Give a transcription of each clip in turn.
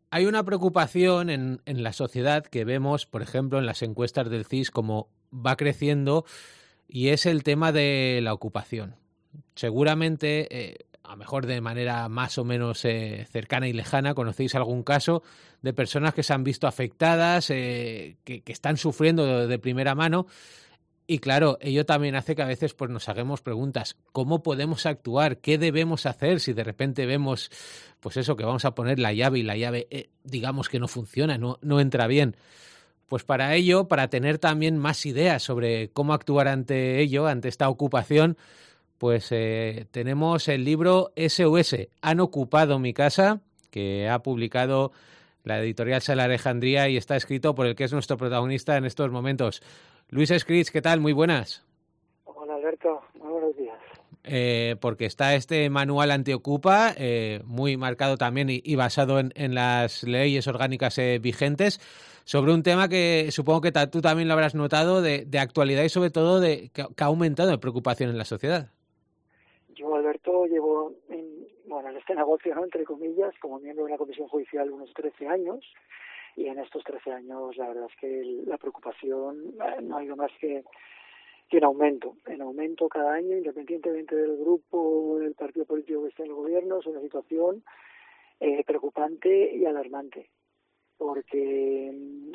Hay una preocupación en la sociedad que vemos, por ejemplo, en las encuestas del CIS, como va creciendo, y es el tema de la ocupación. Seguramente, a lo mejor de manera más o menos cercana y lejana, conocéis algún caso de personas que se han visto afectadas, que están sufriendo de primera mano. Y claro, ello también hace que a veces pues nos hagamos preguntas. ¿Cómo podemos actuar? ¿Qué debemos hacer si de repente vemos, pues eso, que vamos a poner la llave y la llave, digamos que no funciona, no entra bien? Pues para ello, para tener también más ideas sobre cómo actuar ante ello, ante esta ocupación, pues tenemos el libro SOS, Han ocupado mi casa, que ha publicado la editorial Sala Alejandría y está escrito por el que es nuestro protagonista en estos momentos. Luis Escritz, ¿qué tal? Muy buenas. Hola Alberto, muy buenos días. Porque está este manual antiocupa, muy marcado también y basado en las leyes orgánicas vigentes, sobre un tema que supongo que tú también lo habrás notado de actualidad y sobre todo que ha aumentado en preocupación en la sociedad. Yo, Alberto, llevo en este negocio, ¿no?, entre comillas, como miembro de la Comisión Judicial unos 13 años, y en estos 13 años la verdad es que la preocupación no ha ido más que en aumento cada año, independientemente del grupo, del partido político que esté en el gobierno. Es una situación preocupante y alarmante, porque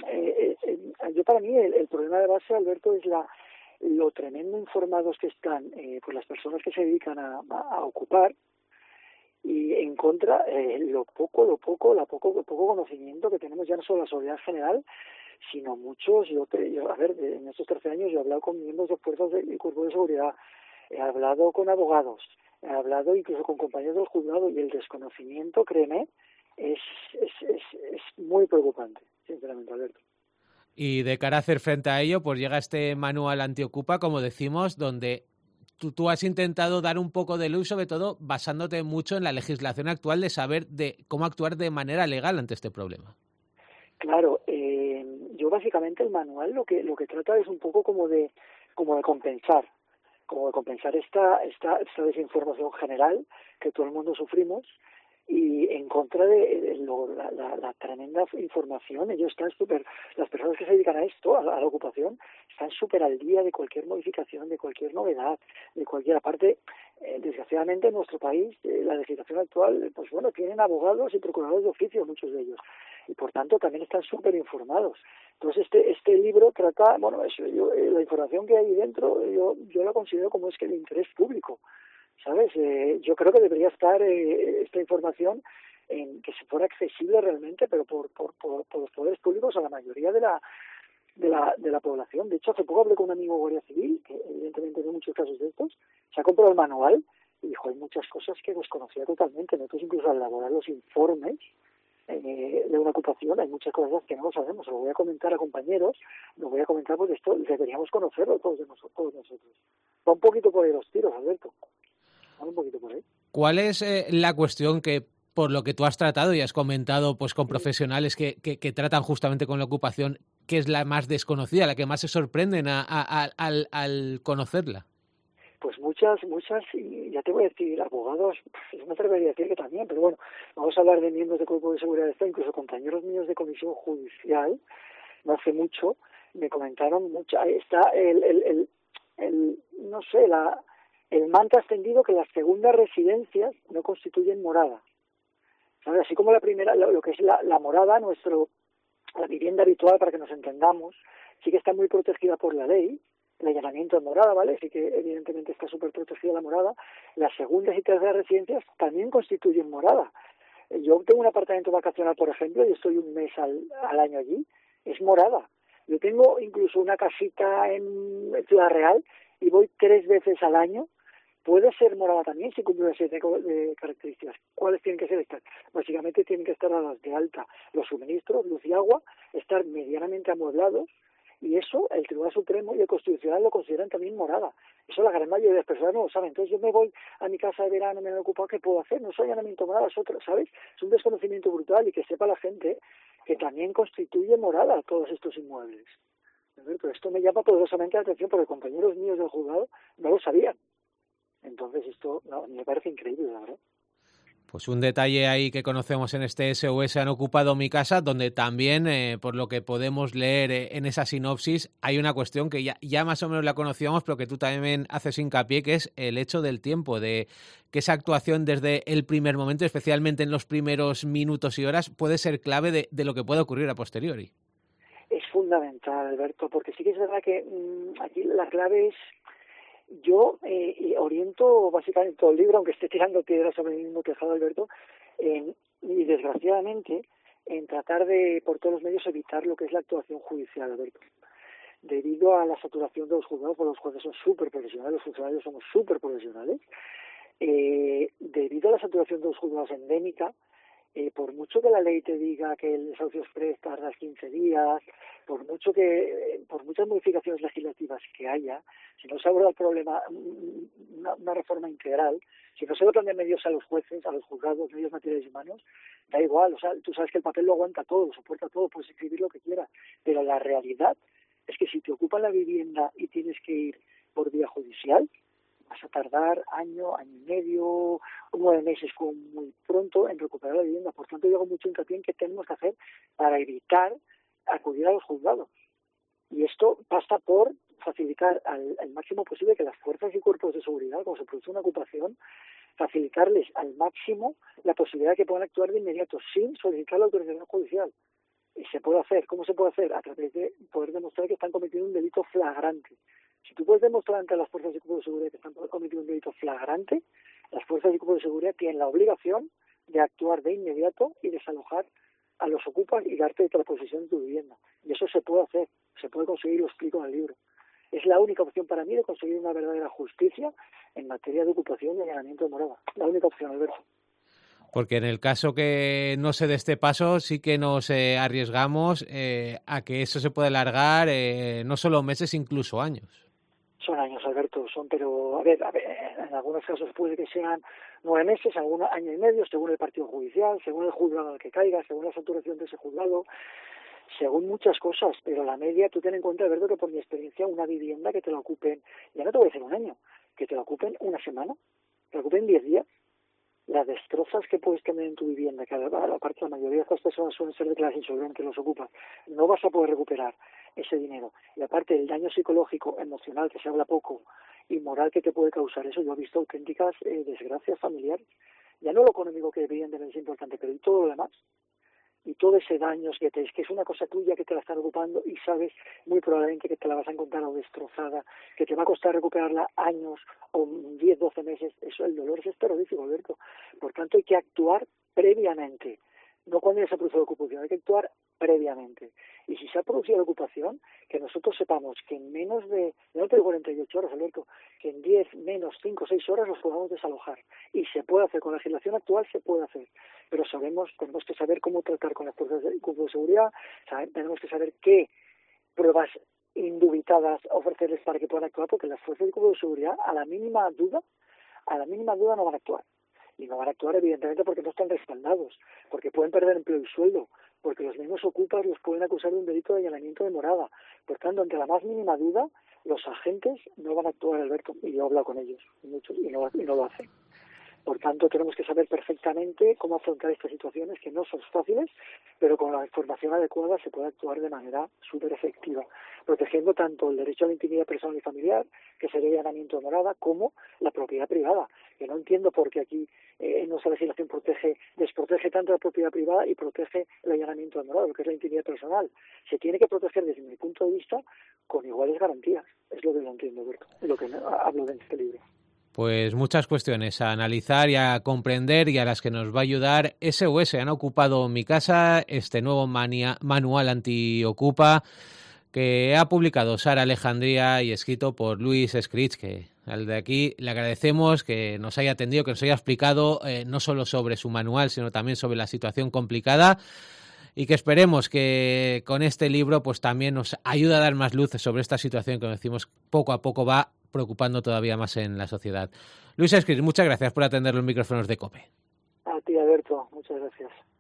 yo, para mí, el problema de base, Alberto, es lo tremendo informados que están pues las personas que se dedican a ocupar, y en contra lo poco conocimiento que tenemos ya no solo la sociedad general, sino muchos. En estos 13 años yo he hablado con miembros de fuerzas y cuerpos de seguridad, he hablado con abogados, he hablado incluso con compañeros del juzgado, y el desconocimiento, créeme, es muy preocupante, sinceramente, Alberto. Y de cara a hacer frente a ello, pues llega este manual antiocupa, como decimos, donde tú has intentado dar un poco de luz, sobre todo basándote mucho en la legislación actual, de saber de cómo actuar de manera legal ante este problema. Claro, yo básicamente el manual lo que trata es un poco como de compensar, esta desinformación general que todo el mundo sufrimos, y en contra de la tremenda información. Ellos están las personas que se dedican a esto, a la ocupación, están súper al día de cualquier modificación, de cualquier novedad, de cualquier parte. Desgraciadamente en nuestro país, la legislación actual, pues bueno, tienen abogados y procuradores de oficio, muchos de ellos, y por tanto también están súper informados. Entonces este libro trata, la información que hay dentro, yo la considero como es que de interés público, ¿sabes? Yo creo que debería estar esta información en que se fuera accesible realmente, pero por los poderes públicos, a la mayoría de la población. De hecho, hace poco hablé con un amigo Guardia Civil, que evidentemente ve muchos casos de estos, se ha comprado el manual y dijo, hay muchas cosas que desconocía totalmente. Nosotros, incluso al elaborar los informes de una ocupación, hay muchas cosas que no lo sabemos. Lo voy a comentar a compañeros, lo voy a comentar porque esto deberíamos conocerlo todos nosotros. Va un poquito por ahí los tiros, Alberto. Un poquito por ahí. ¿Cuál es la cuestión que, por lo que tú has tratado y has comentado pues con profesionales que tratan justamente con la ocupación, que es la más desconocida, la que más se sorprenden al conocerla? Pues muchas, y ya te voy a decir, abogados, no me atrevería a decir que también, pero bueno, vamos a hablar de miembros de Cuerpo de Seguridad de Estado, incluso compañeros míos de comisión judicial, no hace mucho, me comentaron mucho, está no sé, el mantra extendido que las segundas residencias no constituyen morada. ¿Sabes? Así como la primera, lo que es la morada, la vivienda habitual, para que nos entendamos, sí que está muy protegida por la ley. El allanamiento de morada, ¿vale? Sí que evidentemente está súper protegida la morada. Las segundas y terceras residencias también constituyen morada. Yo tengo un apartamento vacacional, por ejemplo, y estoy un mes al año allí, es morada. Yo tengo incluso una casita en Ciudad Real y voy 3 veces al año. Puede ser morada también si cumple una serie de características. ¿Cuáles tienen que ser estas? Básicamente tienen que estar a las de alta los suministros, luz y agua, estar medianamente amueblados, y eso el Tribunal Supremo y el Constitucional lo consideran también morada. Eso la gran mayoría de las personas no lo saben. Entonces yo me voy a mi casa de verano, me he ocupado, ¿qué puedo hacer? No soy allanamiento morada, es otra, ¿sabes? Es un desconocimiento brutal, y que sepa la gente que también constituye morada todos estos inmuebles. Pero esto me llama poderosamente la atención, porque compañeros míos del juzgado no lo sabían. Entonces esto me parece increíble, la verdad. Pues un detalle ahí que conocemos en este SOS Han ocupado mi casa, donde también, por lo que podemos leer en esa sinopsis, hay una cuestión que ya más o menos la conocíamos, pero que tú también haces hincapié, que es el hecho del tiempo, de que esa actuación desde el primer momento, especialmente en los primeros minutos y horas, puede ser clave de lo que puede ocurrir a posteriori. Es fundamental, Alberto, porque sí que es verdad que aquí la clave es... Yo oriento básicamente todo el libro, aunque esté tirando piedras sobre el mismo tejado, Alberto, y desgraciadamente en tratar de, por todos los medios, evitar lo que es la actuación judicial, Alberto. Debido a la saturación de los juzgados, porque los jueces son súper profesionales, los funcionarios somos súper profesionales, debido a la saturación de los juzgados endémica, por mucho que la ley te diga que el desahucio exprés tarda 15 días, por muchas modificaciones legislativas que haya, si no se aborda el problema, una reforma integral, si no se dotan de medios a los jueces, a los juzgados, medios materiales y humanos, da igual, o sea, tú sabes que el papel lo aguanta todo, lo soporta todo, puedes escribir lo que quieras, pero la realidad es que si te ocupan la vivienda y tienes que ir por vía judicial, vas a tardar año y medio, 9 meses como muy pronto en recuperar la vivienda. Por tanto, yo hago mucho hincapié en qué tenemos que hacer para evitar acudir a los juzgados. Y esto pasa por facilitar al máximo posible que las fuerzas y cuerpos de seguridad, cuando se produce una ocupación, facilitarles al máximo la posibilidad de que puedan actuar de inmediato sin solicitar la autorización judicial. Y se puede hacer. ¿Cómo se puede hacer? A través de poder demostrar que están cometiendo un delito flagrante. Si tú puedes demostrar ante las fuerzas y cuerpos de seguridad que están cometiendo un delito flagrante, las fuerzas y cuerpos de seguridad tienen la obligación de actuar de inmediato y desalojar a los ocupas y darte la posesión de tu vivienda. Y eso se puede hacer, se puede conseguir, lo explico en el libro. Es la única opción para mí de conseguir una verdadera justicia en materia de ocupación y allanamiento de morada. La única opción, Alberto. Porque en el caso que no se dé este paso, sí que nos arriesgamos a que eso se pueda alargar no solo meses, incluso años. Son años, Alberto, pero a ver, en algunos casos puede que sean 9 meses, algunos año y medio, según el partido judicial, según el juzgado al que caiga, según la saturación de ese juzgado, según muchas cosas, pero la media, tú ten en cuenta, Alberto, que por mi experiencia, una vivienda que te la ocupen, ya no te voy a decir un año, que te la ocupen una semana, te la ocupen 10 días, las destrozas que puedes tener en tu vivienda, que aparte la mayoría de estas personas suelen ser declaradas insolventes, los ocupas, no vas a poder recuperar ese dinero. Y aparte el daño psicológico, emocional, que se habla poco, y moral que te puede causar eso, yo he visto auténticas desgracias familiares. Ya no lo económico, que evidentemente es importante, pero y todo lo demás. Y todo ese daño es que es una cosa tuya que te la están ocupando y sabes muy probablemente que te la vas a encontrar o destrozada, que te va a costar recuperarla años o 10, 12 meses. Eso, el dolor es terrorífico, Alberto. Por tanto, hay que actuar previamente, no cuando ya se ha producido la ocupación, hay que actuar previamente. Y si se ha producido la ocupación, que nosotros sepamos que en menos de, no te digo 48 horas, Alberto, que en 10, menos 5 o 6 horas los podamos desalojar. Y se puede hacer, con la legislación actual se puede hacer. Pero tenemos que saber cómo tratar con las fuerzas de seguridad, tenemos que saber qué pruebas indubitadas ofrecerles para que puedan actuar, porque las fuerzas de seguridad, a la mínima duda no van a actuar. Y no van a actuar, evidentemente, porque no están respaldados, porque pueden perder empleo y sueldo, porque los mismos ocupas los pueden acusar de un delito de allanamiento de morada. Por tanto, ante la más mínima duda, los agentes no van a actuar, Alberto, y yo he hablado con ellos, muchos, y no lo hacen. Por tanto, tenemos que saber perfectamente cómo afrontar estas situaciones, que no son fáciles, pero con la información adecuada se puede actuar de manera súper efectiva, protegiendo tanto el derecho a la intimidad personal y familiar, que sería el allanamiento de morada, como la propiedad privada, que no entiendo por qué aquí nuestra legislación desprotege tanto la propiedad privada y protege el allanamiento de morada, lo que es la intimidad personal. Se tiene que proteger, desde mi punto de vista, con iguales garantías. Es lo que no entiendo, Alberto, es lo que hablo en este libro. Pues muchas cuestiones a analizar y a comprender, y a las que nos va a ayudar SOS Han ocupado mi casa, este nuevo manual antiocupa que ha publicado Sara Alejandría y escrito por Luis Escritch, que al de aquí le agradecemos que nos haya atendido, que nos haya explicado no solo sobre su manual, sino también sobre la situación complicada, y que esperemos que con este libro pues también nos ayude a dar más luces sobre esta situación que, decimos, poco a poco va preocupando todavía más en la sociedad. Luis Escritch, muchas gracias por atender los micrófonos de COPE. A ti, Alberto, muchas gracias.